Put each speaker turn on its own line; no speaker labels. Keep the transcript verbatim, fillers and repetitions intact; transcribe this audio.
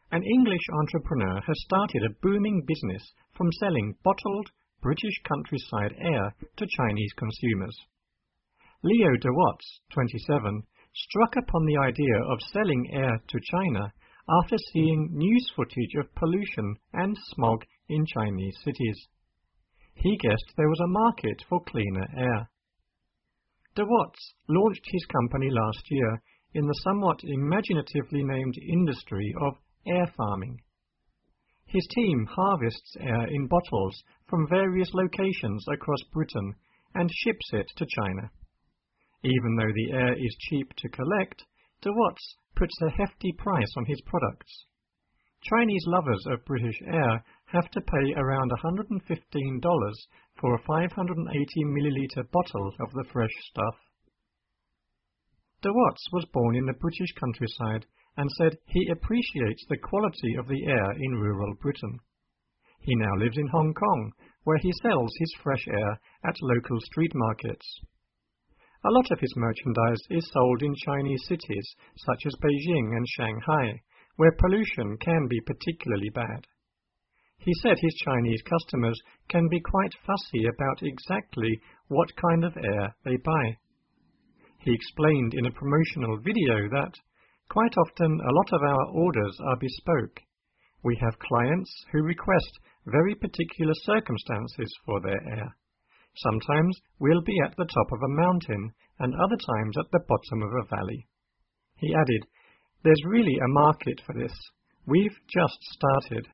An English entrepreneur has started a booming business from selling bottled British countryside air to Chinese consumers. Leo de Watts, twenty-seven, struck upon the idea of selling air to China after seeing news footage of pollution and smog in Chinese cities. He guessed there was a market for cleaner air. De Watts launched his company last year in the somewhat imaginatively named industry of air farming. His team harvests air in bottles from various locations across Britain and ships it to China. Even though the air is cheap to collect, De Watts puts a hefty price on his products. Chinese lovers of British air have to pay around one hundred fifteen dollars for a five hundred eighty milliliter bottle of the fresh stuff. De Watts was born in the British countryside and said he appreciates the quality of the air in rural Britain. He now lives in Hong Kong, where he sells his fresh air at local street markets. A lot of his merchandise is sold in Chinese cities such as Beijing and Shanghai, where pollution can be particularly bad. He said his Chinese customers can be quite fussy about exactly what kind of air they buy. He explained in a promotional video that, quite often a lot of our orders are bespoke. We have clients who request very particular circumstances for their air. Sometimes we'll be at the top of a mountain and other times at the bottom of a valley. He added, "There's really a market for this. We've just started."